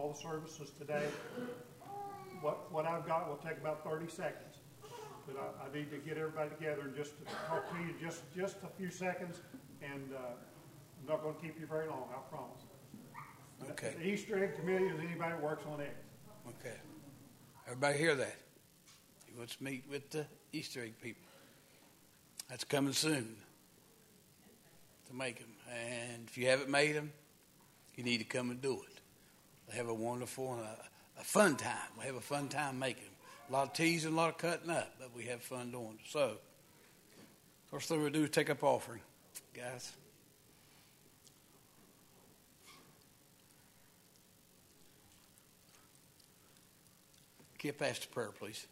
all the services today. What I've got will take about 30 seconds. But I need to get everybody together and just to talk to you just a few seconds, and I'm not going to keep you very long, I promise. Okay. The Easter egg committee is anybody that works on eggs. Okay. Everybody hear that? He wants to meet with the Easter egg people. That's coming soon to make them. And if you haven't made them, you need to come and do it. They have a wonderful and a fun time. We have a fun time making them. A lot of teasing, a lot of cutting up, but we have fun doing it. So, first thing we do is take up offering, guys. Get past the prayer, please.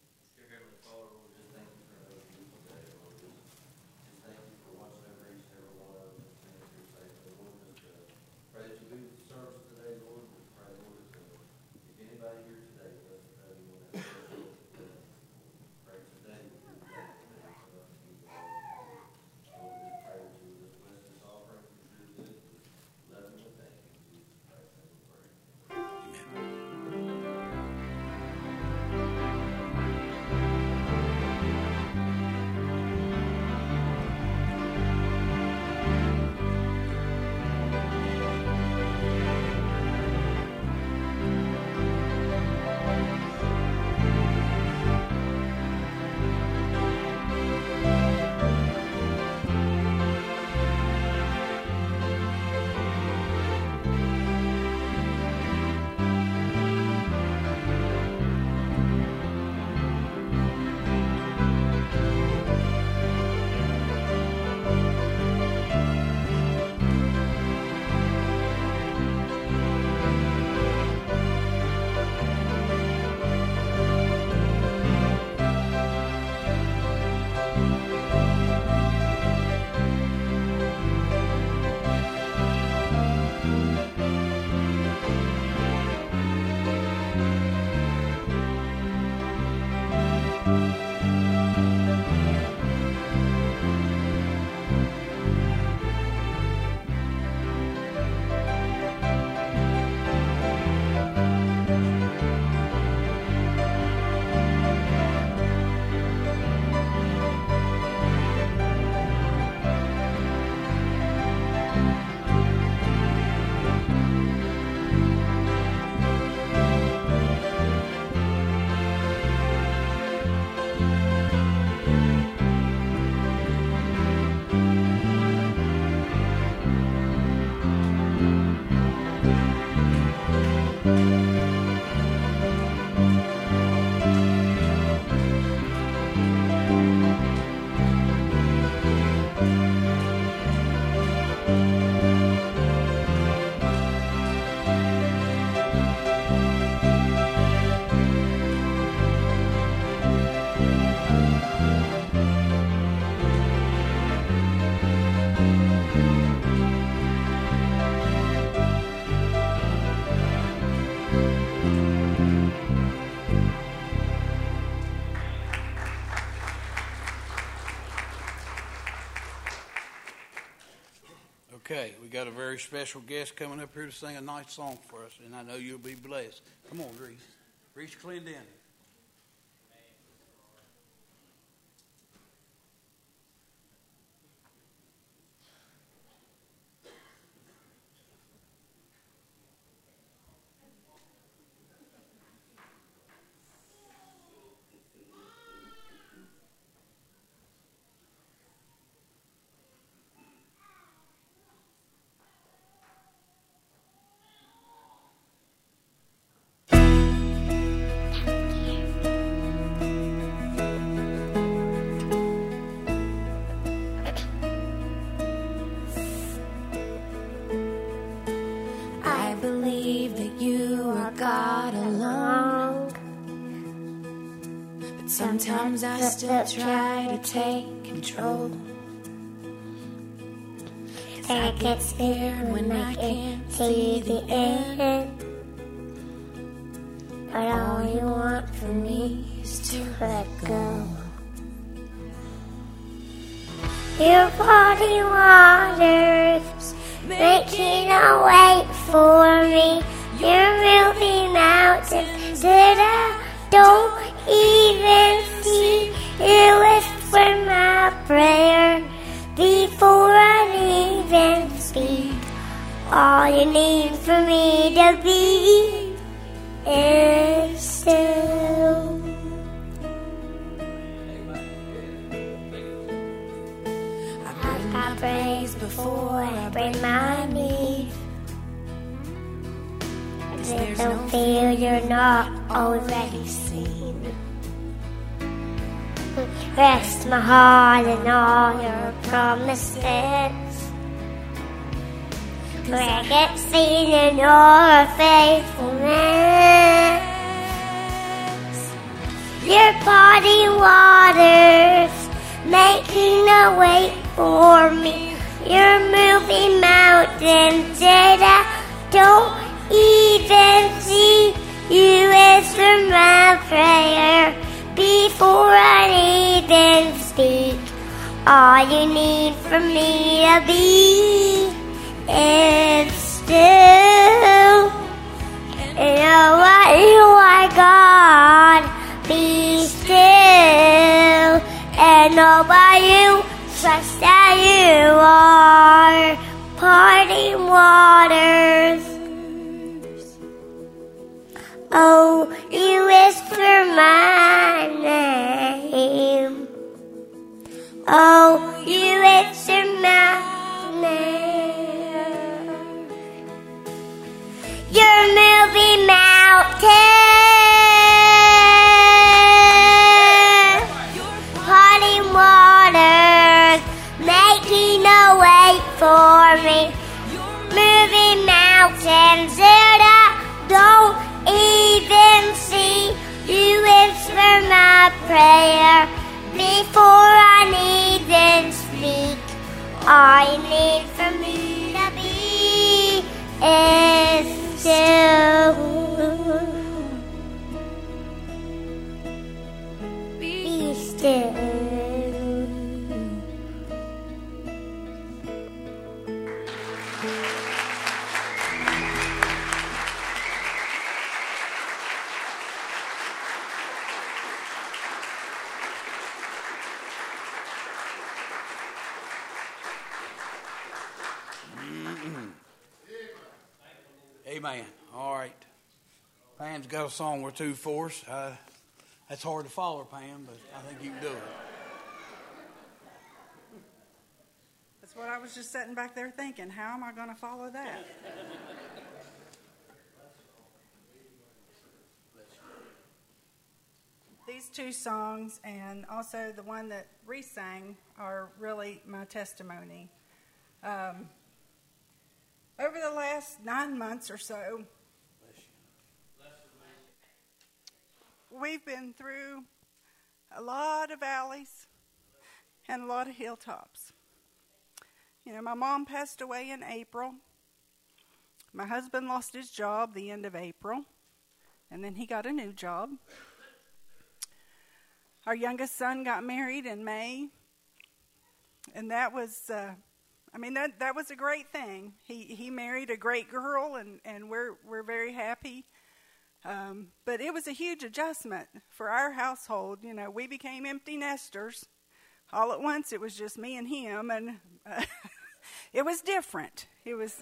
Okay, we got a very special guest coming up here to sing a nice song for us, and I know you'll be blessed. Come on, Reese. Reese Clendon. Sometimes I still try to take control. I get scared when I can't see the end. But all you want from me is to let go. Your body waters making a way for me. You're real even see you whisper my prayer before I even speak. All you need for me to be is still. I praise before I bring my need. There's no fear you're not already seen. Rest my heart in all your promises. For I get seen in your faithfulness. Your body waters making a way for me. You're moving mountains that I don't even see. You answer my prayer before I even speak. All you need for me to be is still. And know what you are, God. Be still and know by you. Trust that you are parting waters. Oh, you whisper my name. Oh, you whisper my name. You're moving mountains, parting waters, making a way for me. Moving mountains that I don't even see. You whisper my prayer before I even speak. All you need for me to be is still. Be still. Amen. All right. Pam's got a song or two for us. That's hard to follow, Pam, but I think you can do it. That's what I was just sitting back there thinking. How am I going to follow that? These two songs and also the one that Reese sang are really my testimony. Over the last 9 months or so, we've been through a lot of valleys and a lot of hilltops. You know, my mom passed away in April. My husband lost his job the end of April, and then he got a new job. Our youngest son got married in May, and that was... that was a great thing. He married a great girl, and we're very happy. But it was a huge adjustment for our household. You know, we became empty nesters. All at once, it was just me and him, and it was different. It was,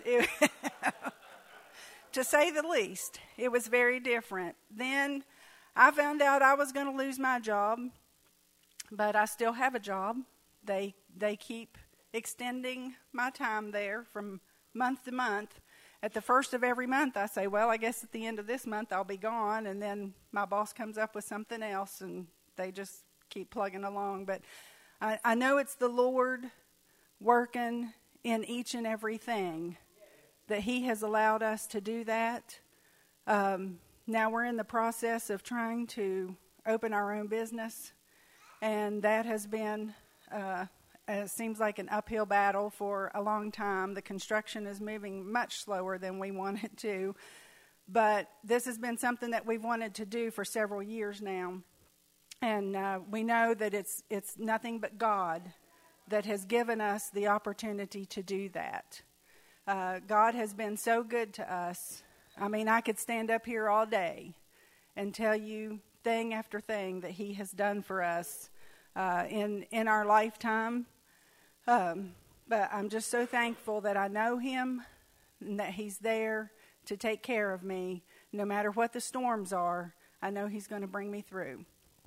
to say the least, it was very different. Then I found out I was going to lose my job, but I still have a job. They keep extending my time there from month to month. At the first of every month, I say, well, I guess at the end of this month I'll be gone, and then my boss comes up with something else, and they just keep plugging along. But I know it's the Lord working in each and everything, that He has allowed us to do that. Now we're in the process of trying to open our own business, and that has been... it seems like an uphill battle for a long time. The construction is moving much slower than we want it to. But this has been something that we've wanted to do for several years now. And we know that it's nothing but God that has given us the opportunity to do that. God has been so good to us. I mean, I could stand up here all day and tell you thing after thing that He has done for us in our lifetime. But I'm just so thankful that I know Him and that He's there to take care of me. No matter what the storms are, I know He's going to bring me through.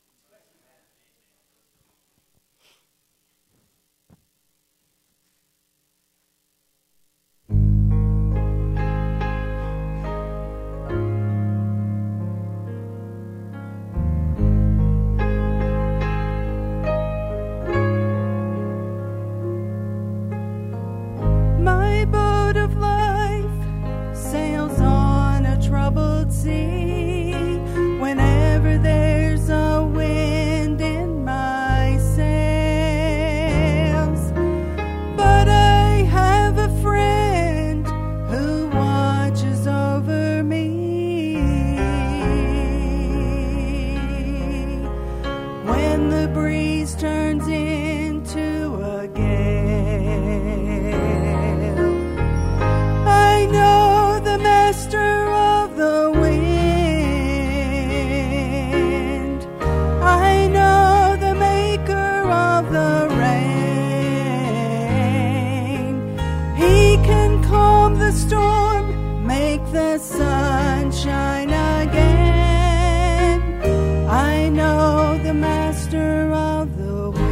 My boat of life sails on a troubled sea. Whenever there's a wind in my sails, but I have a friend who watches over me. When the breeze turns into a gale, I know the master of the wind. I know the maker of the rain. He can calm the storm, make the sun shine again. I know the master of the wind.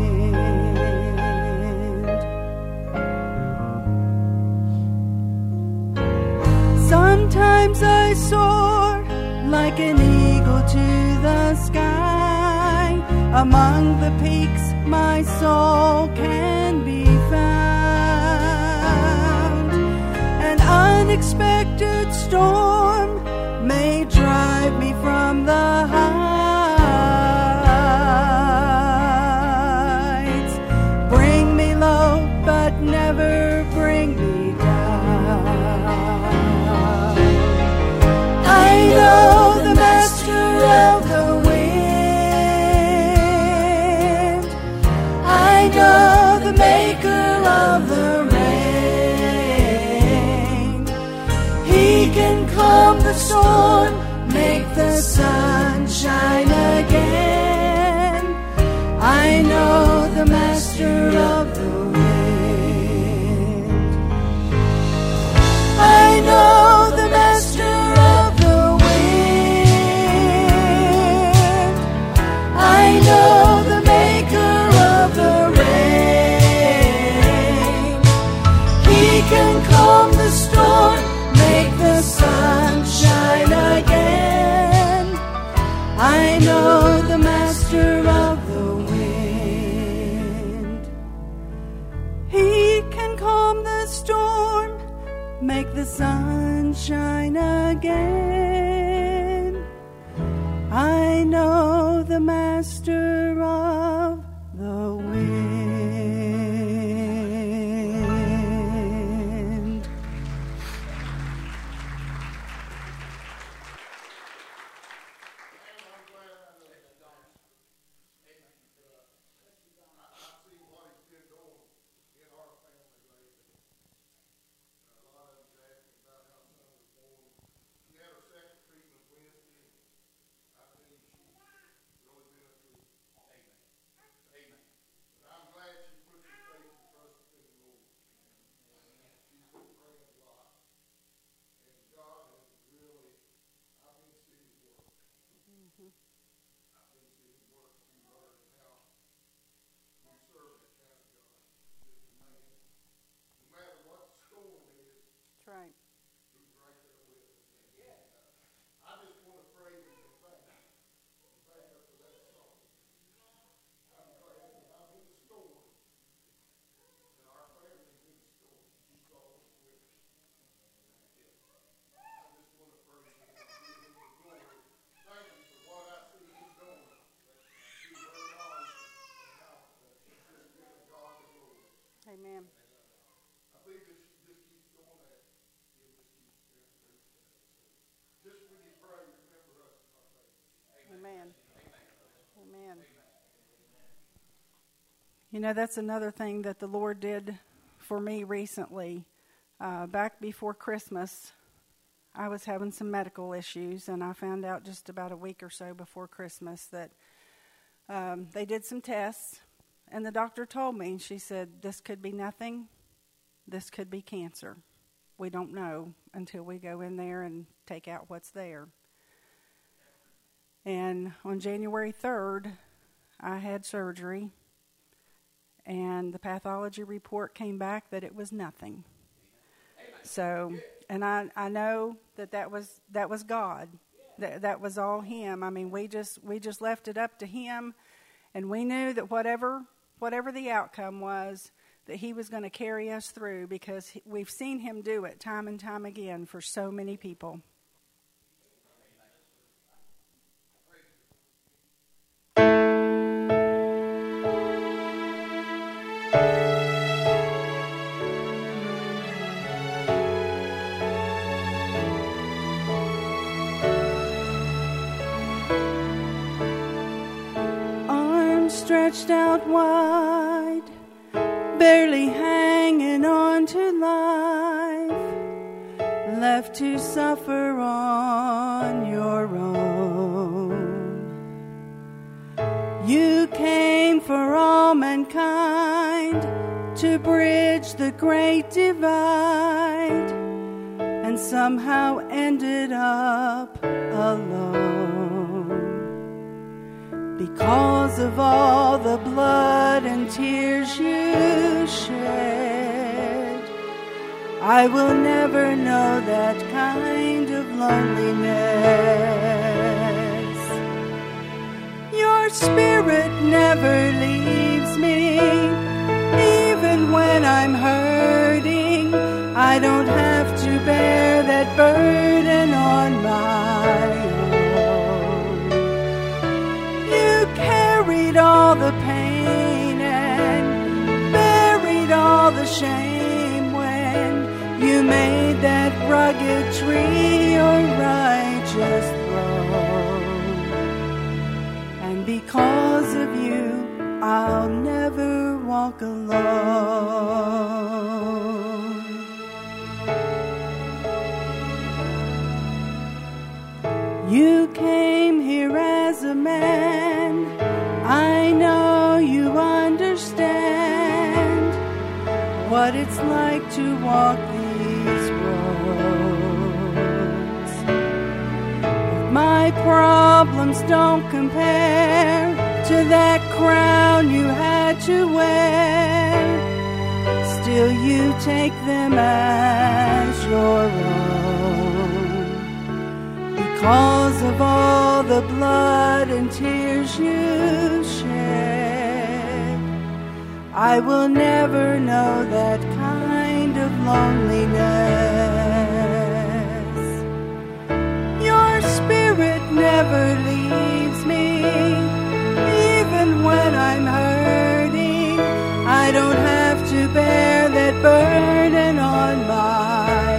Sometimes I soar like an eagle to the sky. Among the peaks my soul can be found. An unexpected storm may drive me from the heights, bring me low but never bring me down. I know the master of the wind. I know the maker of the rain. He can calm the storm, make the sun shine again. I know the master of the wind. I know the master of the wind. I know the maker of the rain. He can calm the storm, make the sun shine again. I know the master of the wind. He can calm the storm, make the sun shine again. I know the master of the wind. That's right. Amen. Amen. Amen. You know, that's another thing that the Lord did for me recently. Back before Christmas, I was having some medical issues, and I found out just about a week or so before Christmas that they did some tests, and the doctor told me, she said, this could be nothing, this could be cancer. We don't know until we go in there and take out what's there. And on January 3rd, I had surgery, and the pathology report came back that it was nothing. So, and I know that was God. That was all Him. I mean, we just left it up to Him, and we knew that whatever the outcome was, that He was going to carry us through, because we've seen Him do it time and time again for so many people. Stretched out wide, barely hanging on to life, left to suffer on your own. You came for all mankind to bridge the great divide, and somehow ended up alone. Because of all the blood and tears you shed, I will never know that kind of loneliness. Your spirit never leaves me, even when I'm hurting. I don't have to bear that burden on my own. Carried all the pain and buried all the shame when you made that rugged tree your righteous throne. And because of you, I'll never walk alone. You came here as a man. I know you understand what it's like to walk these roads. My problems don't compare to that crown you had to wear. Still you take them as your own. Because of all the blood and tears you shed, I will never know that kind of loneliness. Your spirit never leaves me, even when I'm hurting. I don't have to bear that burden on my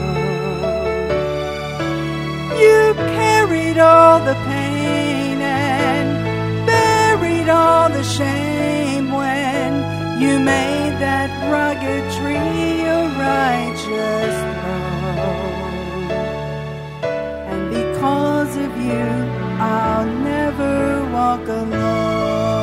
own. You carried all the pain and buried all the shame when you made that rugged tree a righteous throne. And because of you, I'll never walk alone.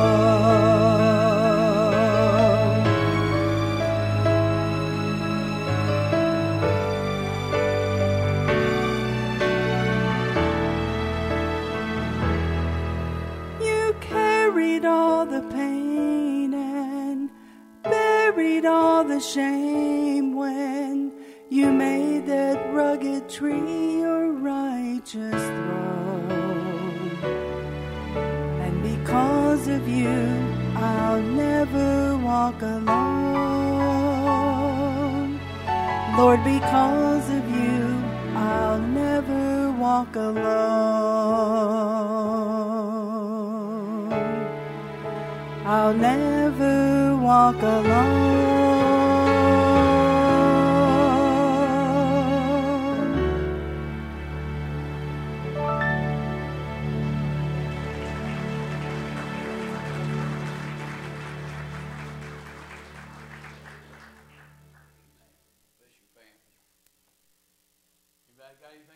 You carried all the pain and buried all the shame when you made that rugged tree your righteous throne. And because of you, I'll never walk alone. Lord, because of you, I'll never walk alone. I'll never walk alone. Anybody got anything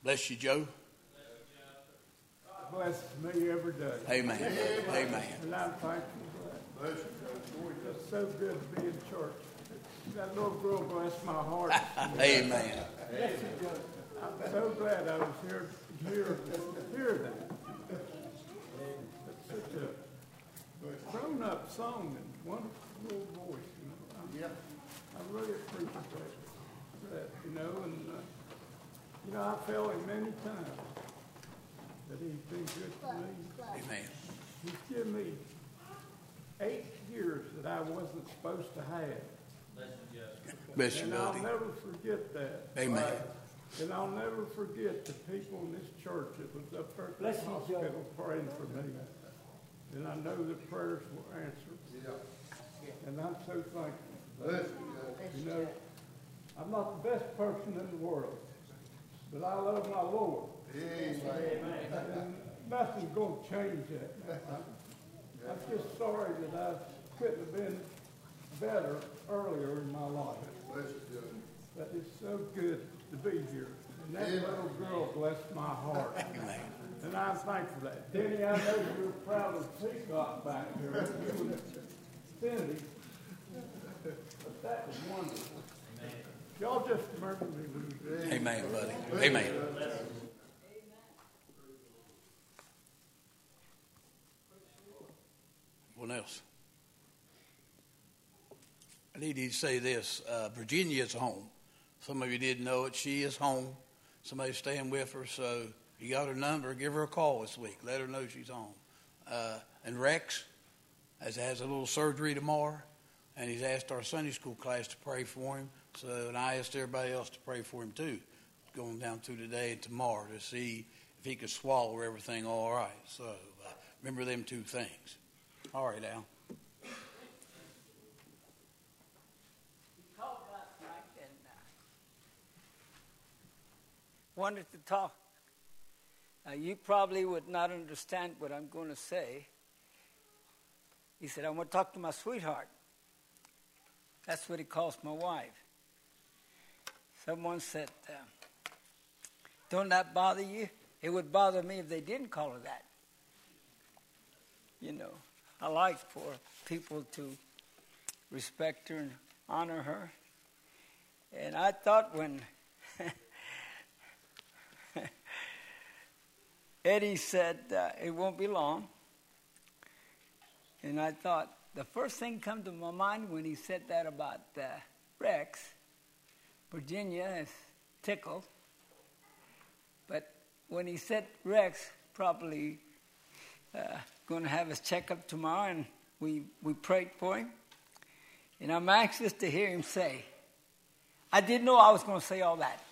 Bless you, Joe. Blesses me every day. Amen. Amen. And I'm thankful for that. It's so good to be in church. That little girl blessed my heart. Amen. I'm so glad I was here to hear that. It's such a grown-up song and wonderful little voice. You know? I really appreciate that. And I felt him many times that he's been good to me. Amen. He's given me 8 years that I wasn't supposed to have. Bless you, And I'll buddy. never forget that. Amen. And I'll never forget the people in this church that was up there at the hospital praying for me. And I know the prayers were answered. And I'm so thankful. You know, I'm not the best person in the world, but I love my Lord. And nothing's going to change that. I'm just sorry that I couldn't have been better earlier in my life. But it's so good to be here. And that little girl blessed my heart. And I'm thankful for that. Denny, I know you're proud of Peacock back there. You and Cindy. But that was wonderful. Y'all just remember me. Amen, buddy. Amen. What else? I need to say this. Virginia is home. Some of you didn't know it. She is home. Somebody's staying with her, so you got her number. Give her a call this week. Let her know she's home. And Rex has a little surgery tomorrow, and he's asked our Sunday school class to pray for him. So, and I asked everybody else to pray for him too, going down through today and tomorrow to see if he could swallow everything all right. So remember them 2 things. All right, Al. Called last night and wanted to talk. You probably would not understand what I'm going to say. He said, I want to talk to my sweetheart. That's what he calls my wife. Someone said, don't that bother you? It would bother me if they didn't call her that. You know, I like for people to respect her and honor her. And I thought when Eddie said it won't be long, and I thought the first thing come to my mind when he said that about Rex, Virginia is tickled. But when he said Rex, probably going to have his checkup tomorrow, and we prayed for him. And I'm anxious to hear him say, I didn't know I was going to say all that.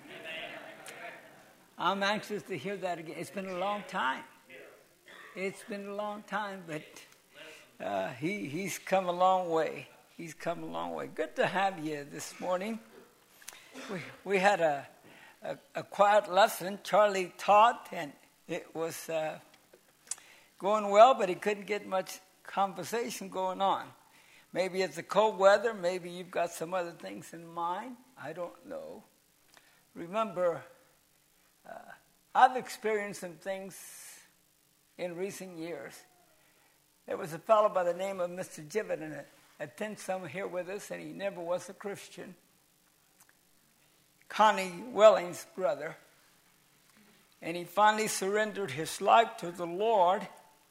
I'm anxious to hear that again. It's been a long time. It's been a long time, but he's come a long way. He's come a long way. Good to have you this morning. We had a quiet lesson. Charlie taught, and it was going well, but he couldn't get much conversation going on. Maybe it's the cold weather. Maybe you've got some other things in mind. I don't know. Remember, I've experienced some things in recent years. There was a fellow by the name of Mr. Jibbett, and attends some here with us, and he never was a Christian. Connie Welling's brother. And he finally surrendered his life to the Lord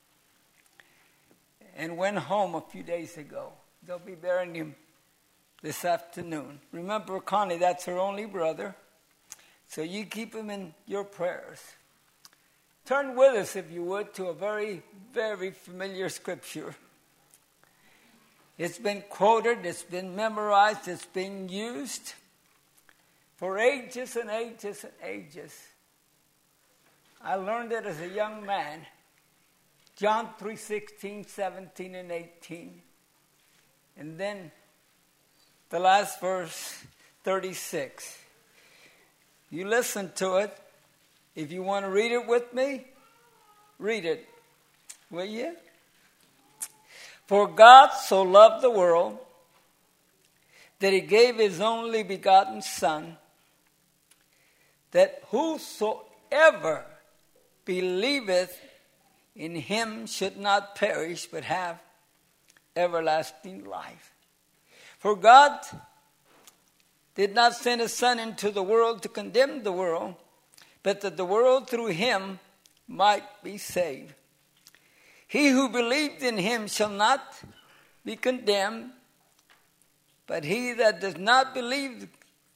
and went home a few days ago. They'll be burying him this afternoon. Remember, Connie, that's her only brother. So you keep him in your prayers. Turn with us, if you would, to a very, very familiar scripture. It's been quoted, it's been memorized, it's been used for ages and ages and ages. I learned it as a young man. John 3:16, 17, and 18. And then the last verse, 36. You listen to it. If you want to read it with me, read it. Will you? For God so loved the world that he gave his only begotten Son, that whosoever believeth in him should not perish, but have everlasting life. For God did not send his Son into the world to condemn the world, but that the world through him might be saved. He who believed in him shall not be condemned, but he that does not believe,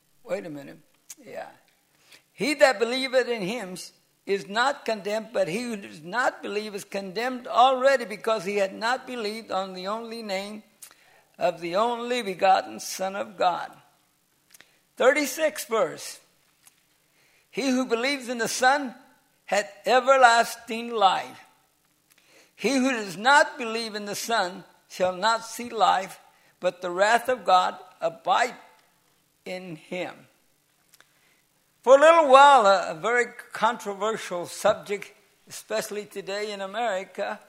he that believeth in him is not condemned, but he who does not believe is condemned already, because he had not believed on the only name of the only begotten Son of God. 36th verse. He who believes in the Son hath everlasting life. He who does not believe in the Son shall not see life, but the wrath of God abide in him. For a little while, a very controversial subject, especially today in America.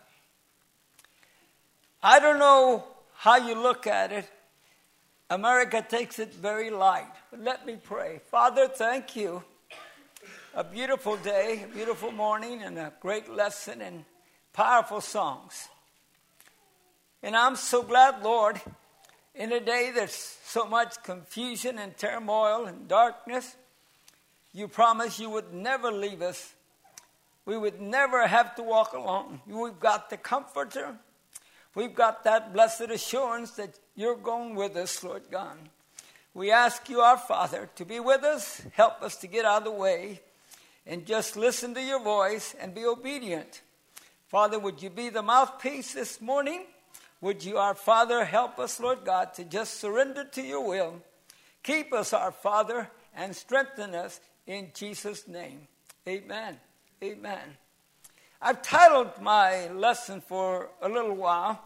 I don't know how you look at it. America takes it very light. But let me pray. Father, thank you. A beautiful day, a beautiful morning, and a great lesson and powerful songs. And I'm so glad, Lord, in a day there's so much confusion and turmoil and darkness, you promised you would never leave us. We would never have to walk alone. We've got the Comforter. We've got that blessed assurance that you're going with us, Lord God. We ask you, our Father, to be with us. Help us to get out of the way and just listen to your voice and be obedient. Father, would you be the mouthpiece this morning? Would you, our Father, help us, Lord God, to just surrender to your will. Keep us, our Father, and strengthen us in Jesus' name. Amen. Amen. I've titled my lesson for a little while,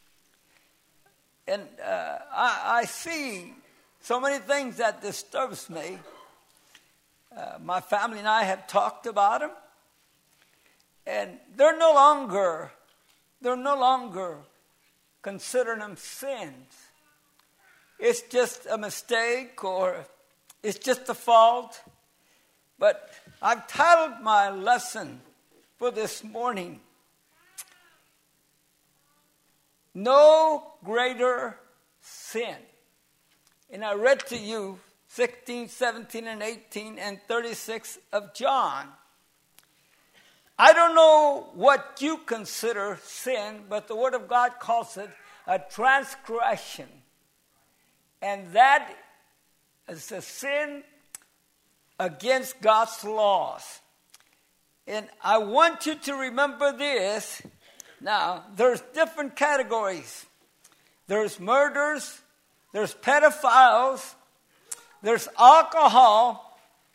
and I see so many things that disturbs me. My family and I have talked about them, and they're no longer considering them sins. It's just a mistake, or it's just a fault. But I've titled my lesson for this morning, No Greater Sin. And I read to you 16, 17, and 18, and 36 of John. I don't know what you consider sin, but the Word of God calls it a transgression. And that is a sin against God's laws. And I want you to remember this. Now, there's different categories. There's murders, there's pedophiles, there's alcohol,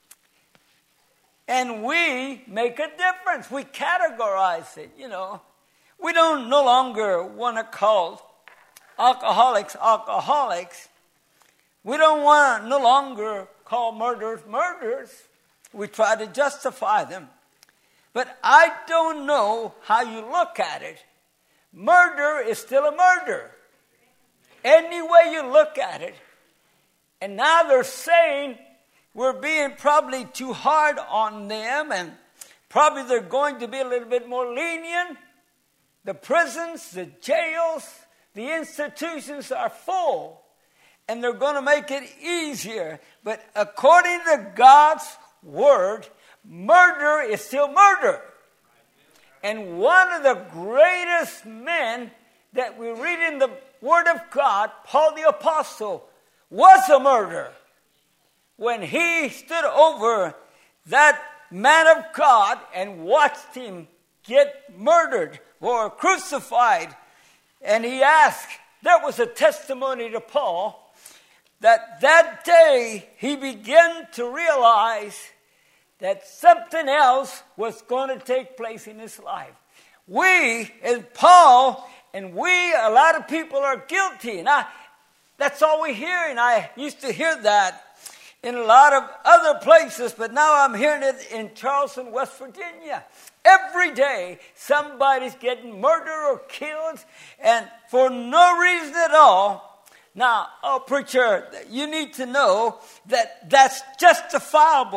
and we make a difference. We categorize it, you know. We don't no longer want to call alcoholics alcoholics. We don't want to no longer call murderers murderers. We try to justify them. But I don't know how you look at it. Murder is still a murder. Any way you look at it. And now they're saying we're being probably too hard on them, and probably they're going to be a little bit more lenient. The prisons, the jails, the institutions are full, and they're going to make it easier. But according to God's word, murder is still murder. And one of the greatest men that we read in the Word of God, Paul the Apostle, was a murderer. When he stood over that man of God and watched him get murdered or crucified, and he asked, there was a testimony to Paul, that day he began to realize that something else was going to take place in his life. We, as Paul, and a lot of people are guilty. And that's all we hear, and I used to hear that in a lot of other places, but now I'm hearing it in Charleston, West Virginia. Every day, somebody's getting murdered or killed, and for no reason at all. Now, preacher, you need to know that that's justifiable.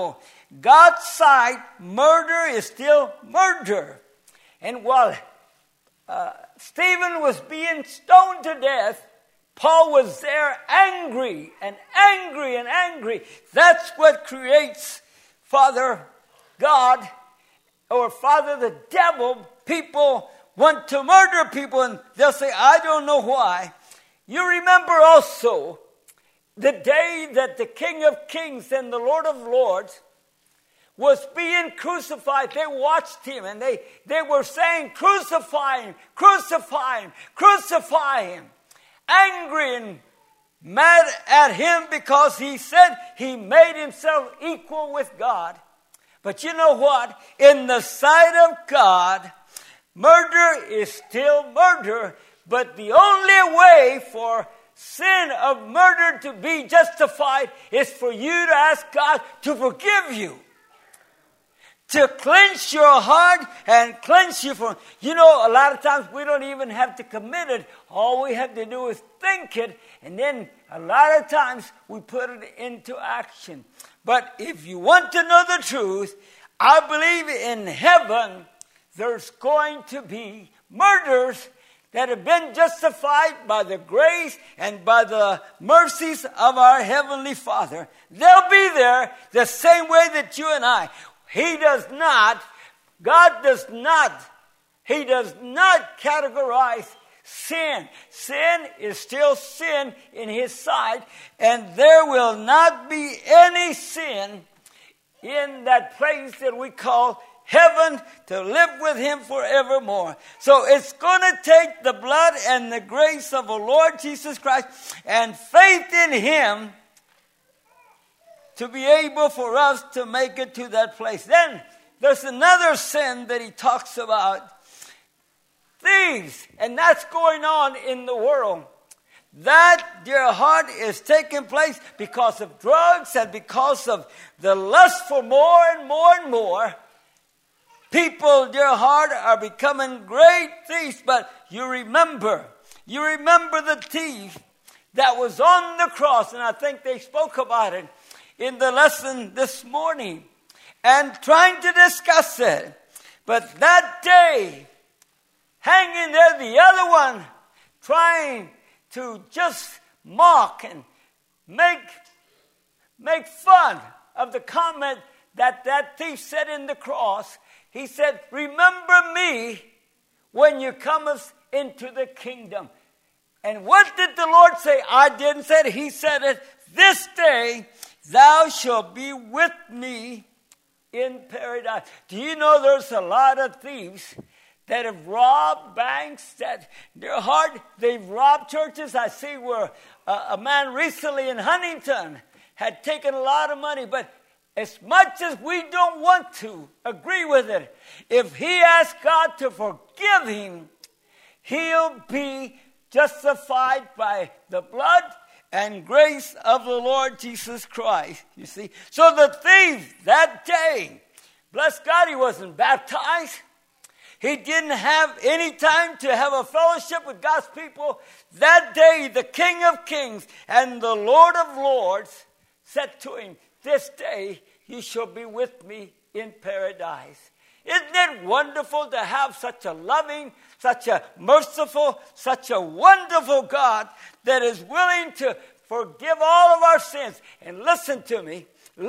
God's sight, murder is still murder. And while Stephen was being stoned to death, Paul was there angry and angry and angry. That's what creates Father God or Father the devil. People want to murder people and they'll say, I don't know why. You remember also the day that the King of Kings and the Lord of Lords was being crucified. They watched him and they were saying, crucify him, crucify him, crucify him. Angry and mad at him because he said he made himself equal with God. But you know what? In the sight of God, murder is still murder. But the only way for sin of murder to be justified is for you to ask God to forgive you. To cleanse your heart and cleanse you from... You know, a lot of times we don't even have to commit it. All we have to do is think it. And then a lot of times we put it into action. But if you want to know the truth, I believe in heaven there's going to be murders that have been justified by the grace and by the mercies of our Heavenly Father. They'll be there the same way that you and I... He does not categorize sin. Sin is still sin in his sight, and there will not be any sin in that place that we call heaven to live with him forevermore. So it's going to take the blood and the grace of the Lord Jesus Christ and faith in him to be able for us to make it to that place. Then there's another sin that he talks about. Thieves. And that's going on in the world. That, dear heart, is taking place because of drugs and because of the lust for more and more and more. People, dear heart, are becoming great thieves. But you remember the thief that was on the cross. And I think they spoke about it in the lesson this morning and trying to discuss it. But that day, hanging there, the other one trying to just mock and make fun of the comment that thief said in the cross. He said, remember me when you comest into the kingdom. And what did the Lord say? I didn't say it. He said it. This day thou shalt be with me in paradise. Do you know there's a lot of thieves that have robbed banks, that they're hard, they've robbed churches. I see where a man recently in Huntington had taken a lot of money, but as much as we don't want to agree with it, if he asks God to forgive him, he'll be justified by the blood and grace of the Lord Jesus Christ, you see. So the thief that day, bless God, he wasn't baptized. He didn't have any time to have a fellowship with God's people. That day, the King of Kings and the Lord of Lords said to him, this day you shall be with me in paradise. Isn't it wonderful to have such a loving, such a merciful, such a wonderful God that is willing to forgive all of our sins? And listen to me,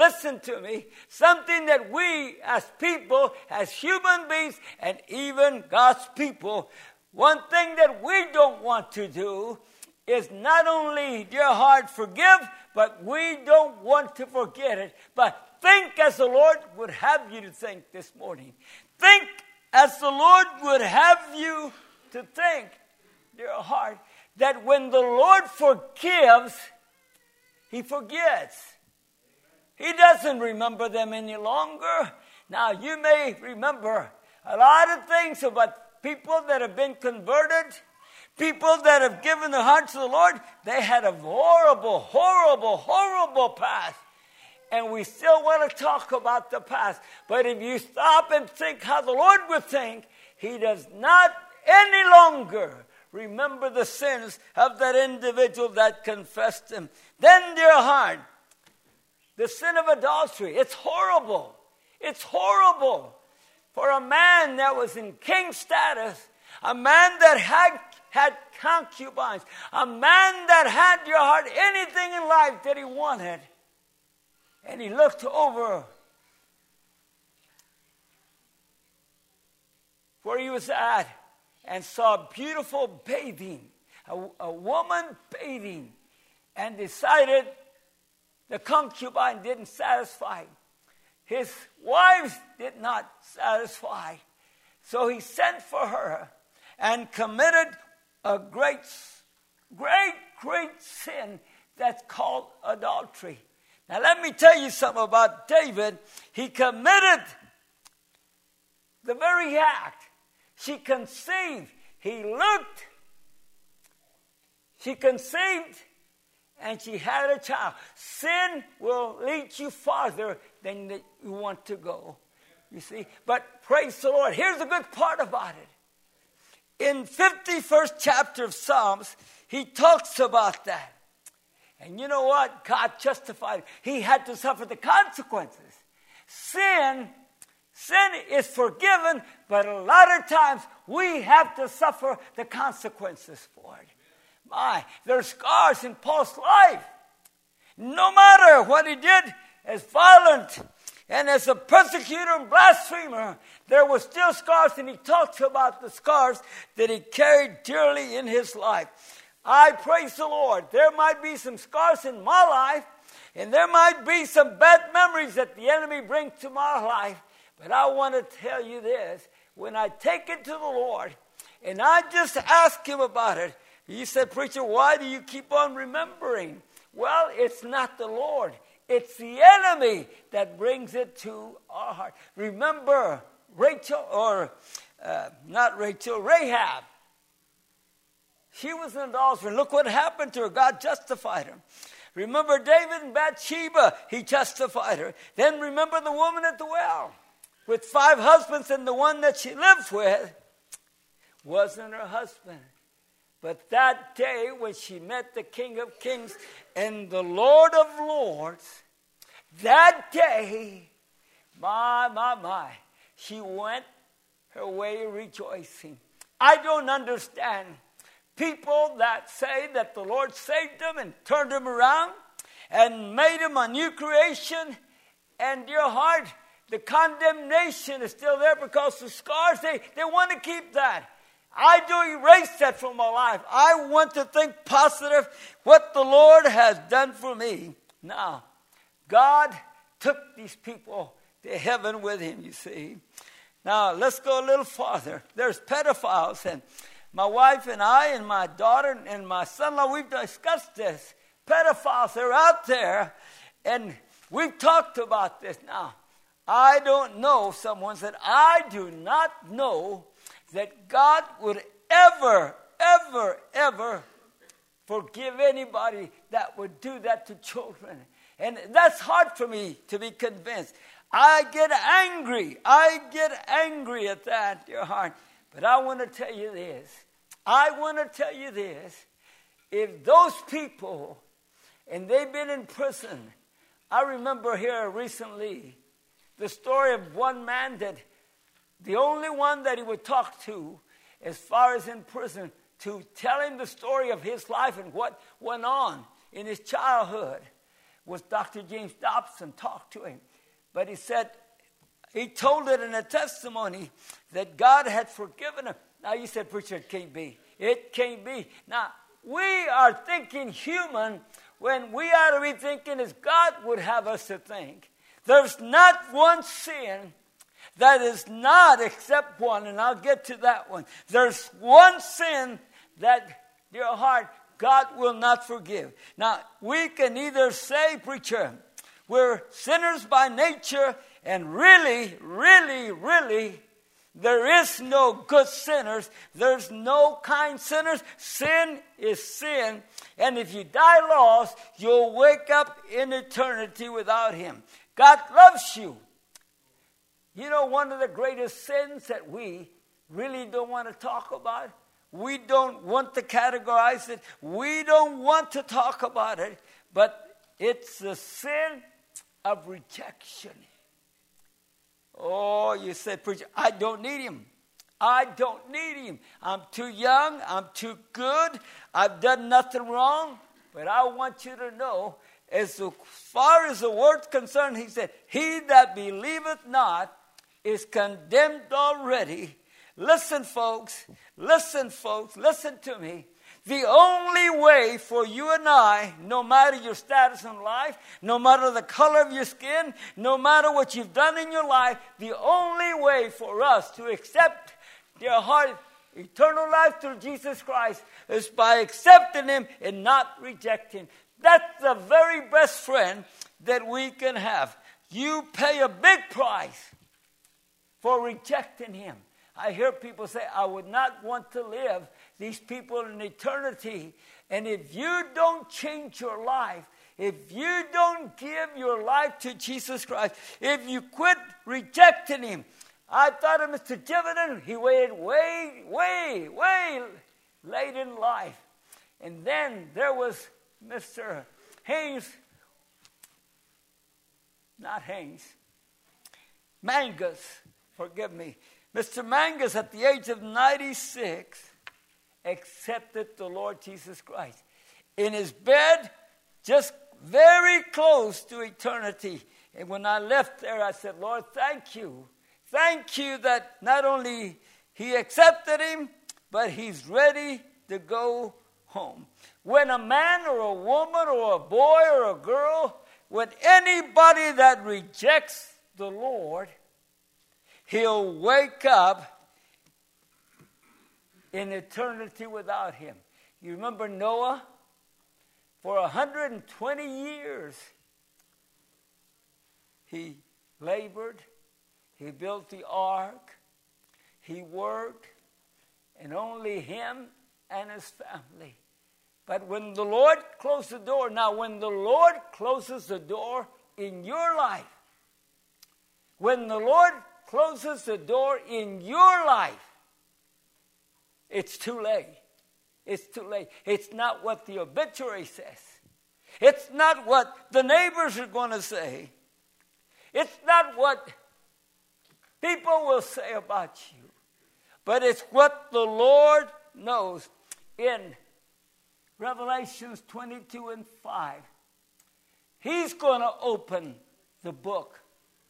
something that we as people, as human beings, and even God's people, one thing that we don't want to do is not only, dear heart, forgive, but we don't want to forget it. But think as the Lord would have you to think this morning. Think as the Lord would have you to think, dear heart, that when the Lord forgives, he forgets. He doesn't remember them any longer. Now, you may remember a lot of things about people that have been converted, people that have given their hearts to the Lord. They had a horrible, horrible, horrible past. And we still want to talk about the past. But if you stop and think how the Lord would think, he does not any longer remember the sins of that individual that confessed him. Then, dear heart, The sin of adultery. It's horrible. It's horrible for a man that was in king status, a man that had concubines, a man that had your heart, anything in life that he wanted. And he looked over where he was at and saw beautiful bathing, a woman bathing, and decided the concubine didn't satisfy. His wives did not satisfy. So he sent for her and committed a great sin that's called adultery. Now let me tell you something about David. He committed the very act. She conceived. He looked. She conceived. And she had a child. Sin will lead you farther than you want to go. You see? But praise the Lord. Here's the good part about it. In 51st chapter of Psalms, he talks about that. And you know what? God justified him. He had to suffer the consequences. Sin is forgiven, but a lot of times we have to suffer the consequences for it. There's scars in Paul's life. No matter what he did as violent and as a persecutor and blasphemer, there were still scars, and he talks about the scars that he carried dearly in his life. I praise the Lord. There might be some scars in my life, and there might be some bad memories that the enemy brings to my life, but I want to tell you this. When I take it to the Lord, and I just ask him about it, he said, preacher, why do you keep on remembering? Well, it's not the Lord. It's the enemy that brings it to our heart. Remember Rahab. She was an adulterer. Look what happened to her. God justified her. Remember David and Bathsheba. He justified her. Then remember the woman at the well with 5 husbands, and the one that she lived with wasn't her husband. But that day when she met the King of Kings and the Lord of Lords, that day, she went her way rejoicing. I don't understand people that say that the Lord saved them and turned them around and made them a new creation, and your heart, the condemnation is still there because the scars, they want to keep that. I do erase that from my life. I want to think positive, what the Lord has done for me. Now, God took these people to heaven with him, you see. Now, let's go a little farther. There's pedophiles, and my wife and I and my daughter and my son-in-law, we've discussed this. Pedophiles are out there, and we've talked about this. Now, I don't know, someone said, I do not know that God would ever forgive anybody that would do that to children. And that's hard for me to be convinced. I get angry at that, dear heart. But I want to tell you this. If those people, and they've been in prison, I remember here recently the story of one man that the only one that he would talk to as far as in prison to tell him the story of his life and what went on in his childhood was Dr. James Dobson. Talked to him. But he said, he told it in a testimony that God had forgiven him. Now you said, preacher, it can't be. It can't be. Now, we are thinking human when we ought to be thinking as God would have us to think. There's not one sin that is not except one, and I'll get to that one. There's one sin that, dear heart, God will not forgive. Now, we can either say, preacher, we're sinners by nature, and really, there is no good sinners. There's no kind sinners. Sin is sin, and if you die lost, you'll wake up in eternity without him. God loves you. You know, one of the greatest sins that we really don't want to talk about, we don't want to categorize it, we don't want to talk about it, but it's the sin of rejection. Oh, you said, preacher, I don't need him. I don't need him. I'm too young. I'm too good. I've done nothing wrong. But I want you to know, as far as the word's concerned, he said, he that believeth not is condemned already. Listen, folks. Listen to me. The only way for you and I, no matter your status in life, no matter the color of your skin, no matter what you've done in your life, the only way for us to accept, dear heart, eternal life through Jesus Christ is by accepting him and not rejecting him. That's the very best friend that we can have. You pay a big price for rejecting him. I hear people say, I would not want to live these people in eternity. And if you don't change your life, if you don't give your life to Jesus Christ, if you quit rejecting him. I thought of Mr. Dividend. He waited way late in life. And then there was Mr. Haynes. Not Haynes. Mangus. Forgive me. Mr. Mangus, at the age of 96, accepted the Lord Jesus Christ. In his bed, just very close to eternity. And when I left there, I said, Lord, thank you. Thank you that not only he accepted him, but he's ready to go home. When a man or a woman or a boy or a girl, when anybody that rejects the Lord, he'll wake up in eternity without him. You remember Noah? For 120 years, he labored, he built the ark, he worked, and only him and his family. But when the Lord closed the door, now when the Lord closes the door in your life, when the Lord closes the door in your life, it's too late. It's too late. It's not what the obituary says. It's not what the neighbors are going to say. It's not what people will say about you. But it's what the Lord knows. In Revelations 22:5, he's going to open the book.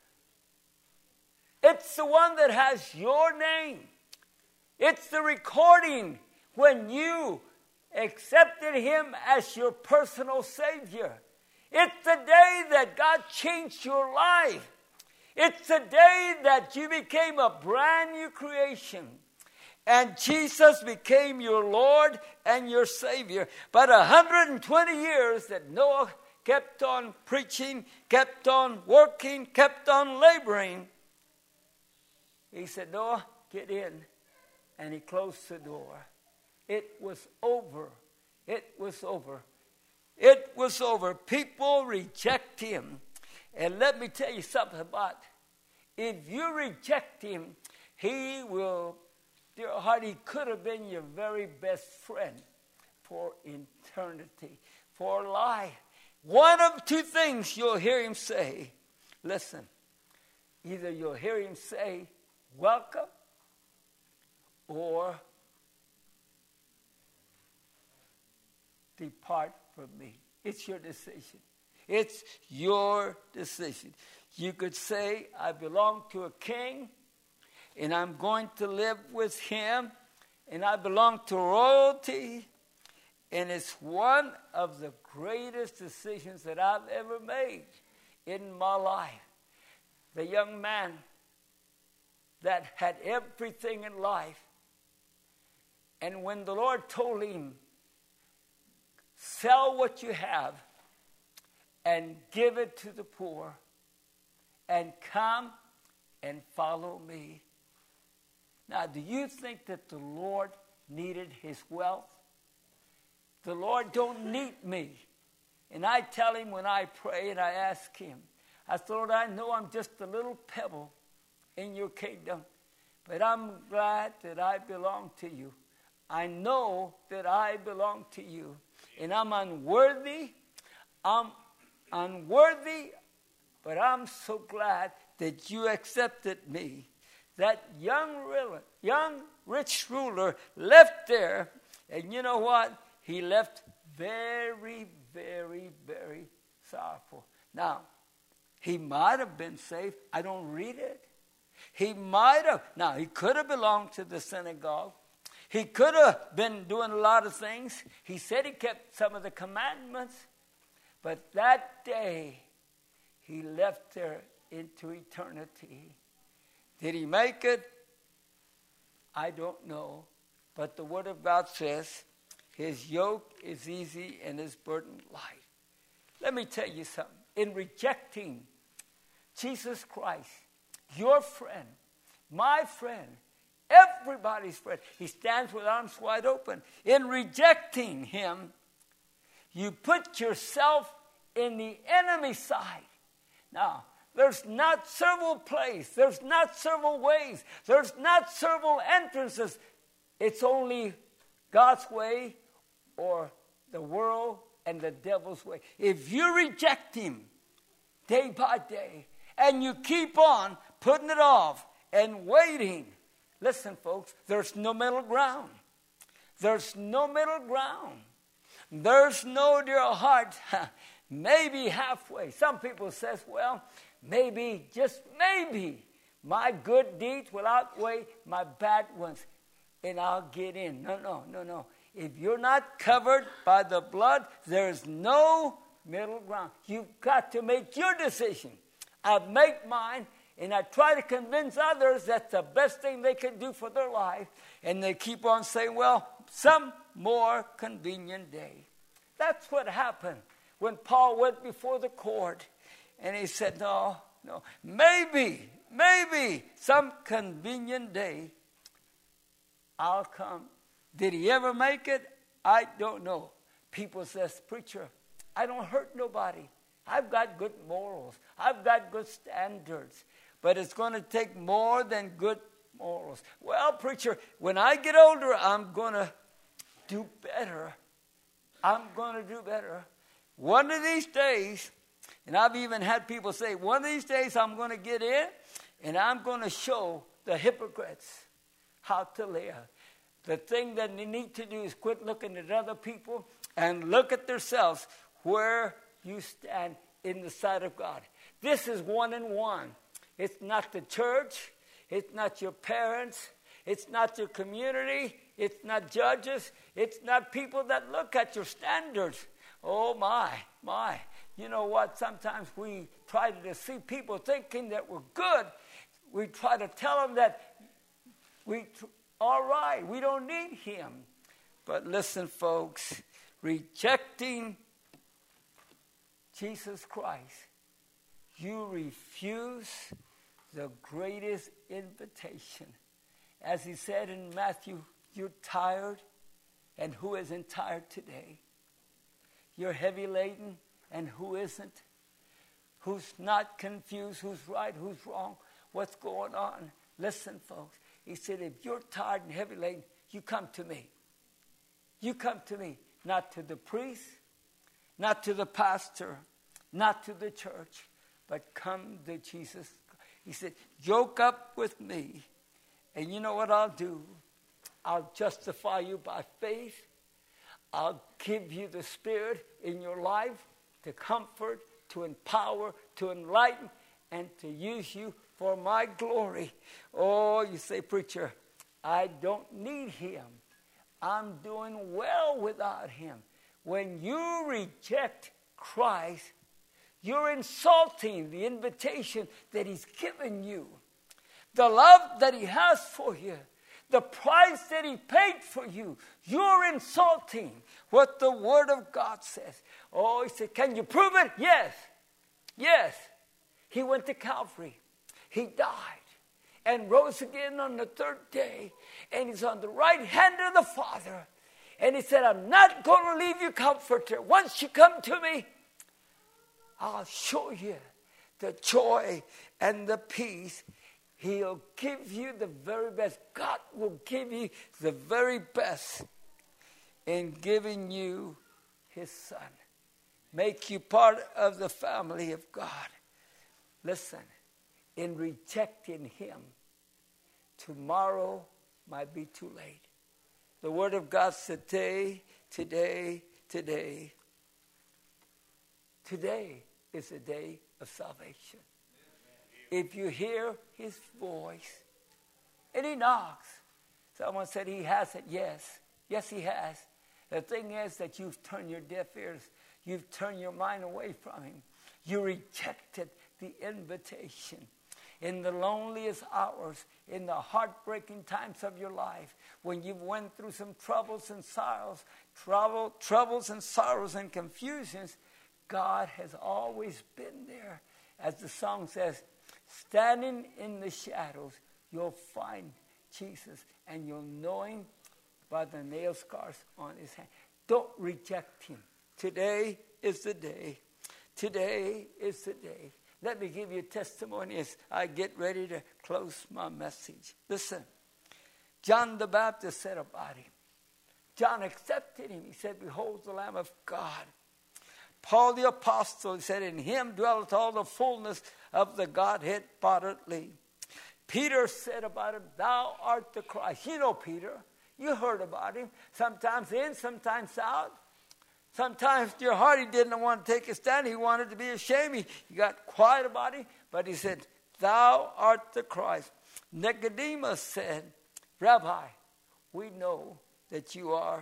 It's the one that has your name. It's the recording when you accepted him as your personal Savior. It's the day that God changed your life. It's the day that you became a brand new creation. And Jesus became your Lord and your Savior. But 120 years that Noah kept on preaching, kept on working, kept on laboring. He said, Noah, get in. And he closed the door. It was over. It was over. It was over. People reject him. And let me tell you something about it. If you reject him, he will, dear heart, he could have been your very best friend for eternity, for life. One of two things you'll hear him say. Listen, either you'll hear him say, welcome, or depart from me. It's your decision. It's your decision. You could say, I belong to a king, and I'm going to live with him, and I belong to royalty, and it's one of the greatest decisions that I've ever made in my life. The young man that had everything in life, and when the Lord told him, sell what you have and give it to the poor and come and follow me. Now, do you think that the Lord needed his wealth? The Lord don't need me. And I tell him when I pray and I ask him, I said, Lord, I know I'm just a little pebble in your kingdom, but I'm glad that I belong to you. I know that I belong to you. And I'm unworthy. I'm unworthy But I'm so glad that you accepted me. That young rich ruler left there, and you know what? He left very, very, very sorrowful. Now, he might have been saved. I don't read it. He might have. Now, he could have belonged to the synagogue. He could have been doing a lot of things. He said he kept some of the commandments. But that day, he left there into eternity. Did he make it? I don't know. But the Word of God says, his yoke is easy and his burden light. Let me tell you something. In rejecting Jesus Christ, your friend, my friend, everybody's friend, he stands with arms wide open. In rejecting him, you put yourself in the enemy side. Now, there's not several places. There's not several ways. There's not several entrances. It's only God's way or the world and the devil's way. If you reject him day by day and you keep on putting it off and waiting, listen, folks, there's no middle ground. There's no middle ground. There's no, dear heart, maybe halfway. Some people says, well, maybe, just maybe, my good deeds will outweigh my bad ones, and I'll get in. No. If you're not covered by the blood, there's no middle ground. You've got to make your decision. I make mine, and I try to convince others that's the best thing they can do for their life, and they keep on saying, well, some more convenient day. That's what happened when Paul went before the court, and he said, no, maybe some convenient day I'll come. Did he ever make it? I don't know. People says, preacher, I don't hurt nobody. I've got good morals. I've got good standards. But it's going to take more than good morals. Well, preacher, when I get older, I'm going to do better. I'm going to do better. One of these days, and I've even had people say, one of these days I'm going to get in and I'm going to show the hypocrites how to live. The thing that they need to do is quit looking at other people and look at themselves where you stand in the sight of God. This is one-on-one. It's not the church. It's not your parents. It's not your community. It's not judges. It's not people that look at your standards. Oh, my. You know what? Sometimes we try to deceive people thinking that we're good. We try to tell them that all right, we don't need him. But listen, folks, rejecting Jesus Christ, you refuse the greatest invitation. As he said in Matthew, you're tired, and who isn't tired today? You're heavy laden, and who isn't? Who's not confused? Who's right? Who's wrong? What's going on? Listen, folks. He said, if you're tired and heavy laden, you come to me. You come to me. Not to the priest, not to the pastor, not to the church, but come to Jesus. He said, yoke up with me, and you know what I'll do? I'll justify you by faith. I'll give you the Spirit in your life to comfort, to empower, to enlighten, and to use you for my glory. Oh, you say, preacher, I don't need him. I'm doing well without him. When you reject Christ, you're insulting the invitation that he's given you. The love that he has for you. The price that he paid for you. You're insulting what the Word of God says. Oh, he said, can you prove it? Yes. He went to Calvary. He died and rose again on the third day. And he's on the right hand of the Father. And he said, I'm not going to leave you comforter. Once you come to me, I'll show you the joy and the peace. He'll give you the very best. God will give you the very best in giving you his Son. Make you part of the family of God. Listen, in rejecting him, tomorrow might be too late. The Word of God said, today is the day of salvation. If you hear his voice, and he knocks. Someone said he hasn't. Yes, he has. The thing is that you've turned your deaf ears. You've turned your mind away from him. You rejected the invitation. In the loneliest hours, in the heartbreaking times of your life, when you've went through some troubles and sorrows, and confusions, God has always been there. As the song says, standing in the shadows, you'll find Jesus, and you'll know him by the nail scars on his hand. Don't reject him. Today is the day. Today is the day. Let me give you a testimony as I get ready to close my message. Listen, John the Baptist said about him. John accepted him. He said, behold the Lamb of God. Paul the Apostle said, in him dwelleth all the fullness of the Godhead bodily. Peter said about him, thou art the Christ. You know Peter. You heard about him. Sometimes in, sometimes out. Sometimes your heart, he didn't want to take a stand. He wanted to be ashamed. He got quiet about it. But he said, thou art the Christ. Nicodemus said, Rabbi, we know that you are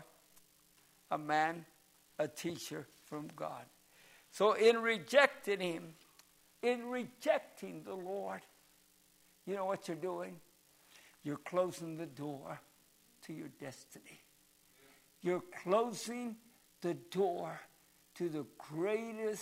a man, a teacher from God. So in rejecting him, in rejecting the Lord, you know what you're doing? You're closing the door to your destiny. You're closing the door to the greatest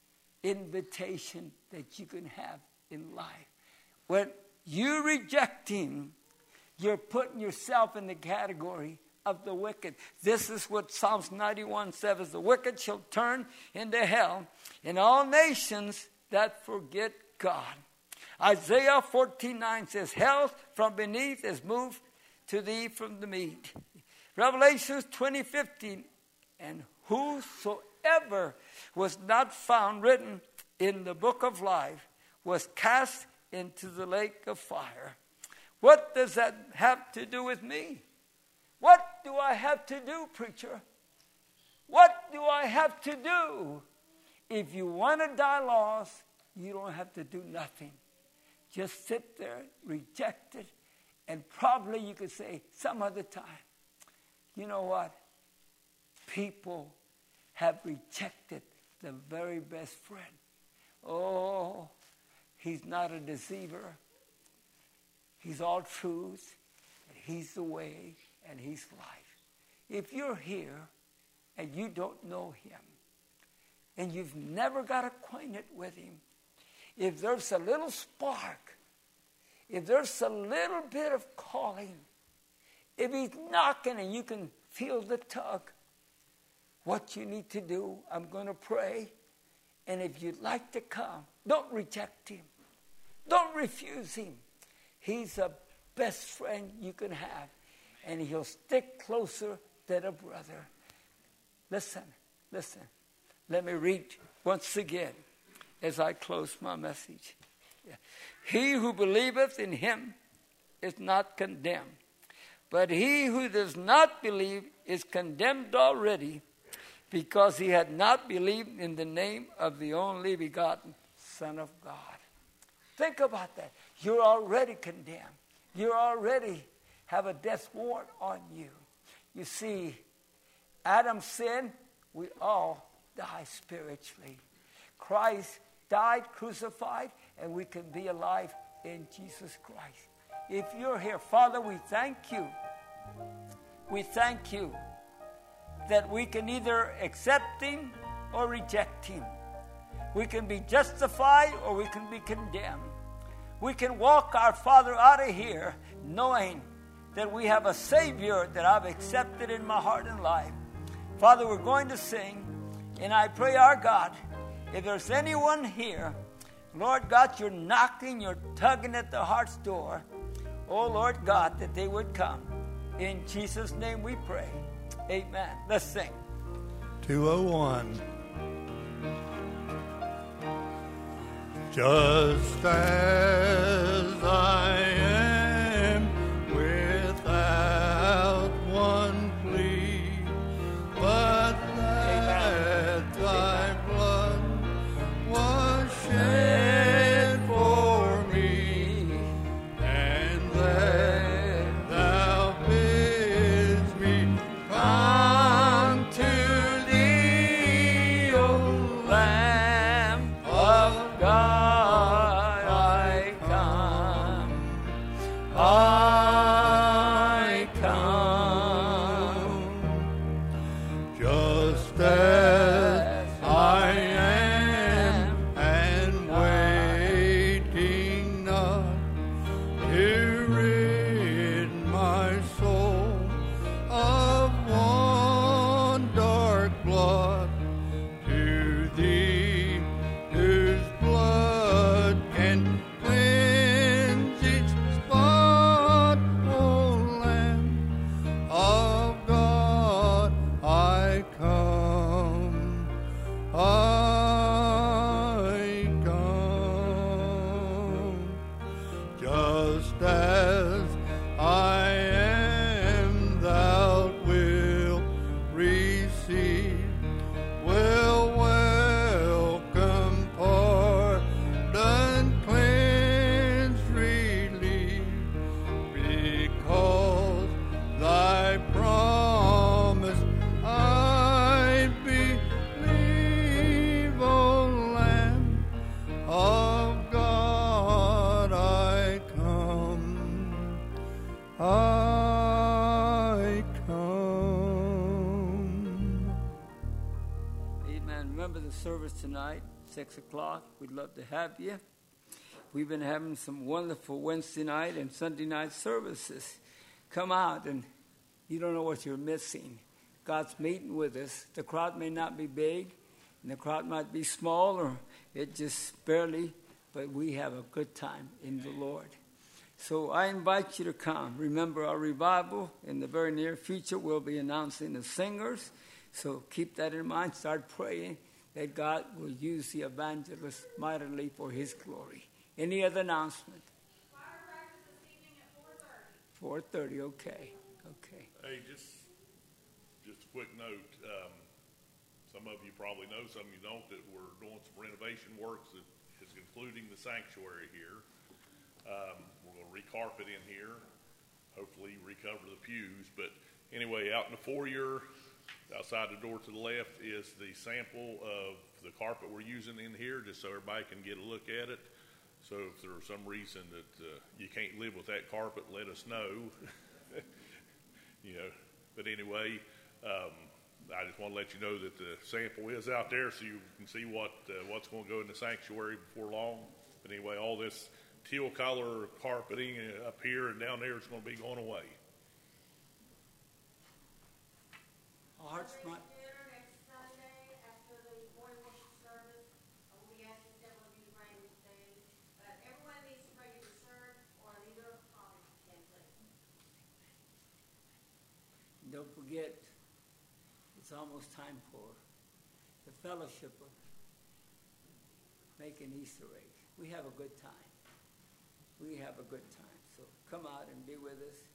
invitation that you can have in life. When you reject him, you're putting yourself in the category of the wicked. This is what Psalms 91 says. The wicked shall turn into hell, and all nations that forget God. Isaiah 14:9 says, hell from beneath is moved to thee from the meat. Revelation 20:15, and whosoever was not found written in the book of life was cast into the lake of fire. What does that have to do with me? What do I have to do, preacher? What do I have to do? If you want to die lost, you don't have to do nothing. Just sit there, reject it, and probably you could say some other time, you know what? People have rejected the very best friend. Oh, he's not a deceiver. He's all truth, and he's the way, and he's life. If you're here and you don't know him, and you've never got acquainted with him, if there's a little spark, if there's a little bit of calling, if he's knocking and you can feel the tug, what you need to do, I'm going to pray. And if you'd like to come, don't reject him. Don't refuse him. He's the best friend you can have. And he'll stick closer than a brother. Listen. Let me read once again as I close my message. Yeah. He who believeth in him is not condemned. But he who does not believe is condemned already, because he had not believed in the name of the only begotten Son of God. Think about that. You're already condemned. You already have a death warrant on you. You see, Adam sinned, we all die spiritually. Christ died, crucified, and we can be alive in Jesus Christ. If you're here, Father, we thank you. We thank you that we can either accept him or reject him. We can be justified or we can be condemned. We can walk our Father out of here knowing that we have a Savior that I've accepted in my heart and life. Father, we're going to sing, and I pray, our God, if there's anyone here, Lord God, you're knocking, you're tugging at the heart's door, oh Lord God, that they would come. In Jesus' name we pray. Amen. Let's sing. 201. just as I am, without one plea, but that thy blood was shed for me, and that thou bidst me come to thee, O Lamb of God, I come, just as I am, and waiting not to rid my soul of one dark blot, to thee whose blood can cleanse each spot, O Lamb of God, I come, just as I am, thou wilt receive, will welcome, pardon, cleanse, relieve, because thy promise I believe, O Lamb of God, I come, I come. Amen. Remember the service tonight, 6 o'clock. We'd love to have you. We've been having some wonderful Wednesday night and Sunday night services. Come out, and you don't know what you're missing. God's meeting with us. The crowd may not be big, and the crowd might be small, or it just barely, but we have a good time in the Lord. So I invite you to come. Remember, our revival in the very near future, we'll be announcing the singers. So keep that in mind. Start praying that God will use the evangelist mightily for his glory. Any other announcement? Choir practice this evening at 4:30. 4:30, okay. Hey, just a quick note. Some of you probably know, some of you don't, that we're doing some renovation works that is including the sanctuary here. We're going to recarpet in here, hopefully recover the pews. But anyway, out in the foyer, outside the door to the left, is the sample of the carpet we're using in here, just so everybody can get a look at it. So if there's some reason that you can't live with that carpet, let us know. But anyway, I just want to let you know that the sample is out there, so you can see what's going to go in the sanctuary before long. But anyway, all this teal color carpeting up here and down there is going to be going away. Hearts might. Dinner next Sunday after the morning worship service. We'll be asking several of you to bring things, but everyone needs to bring a dessert or a liter of coffee if you can, please. Don't forget, it's almost time for the fellowship of making Easter eggs. We have a good time. So come out and be with us.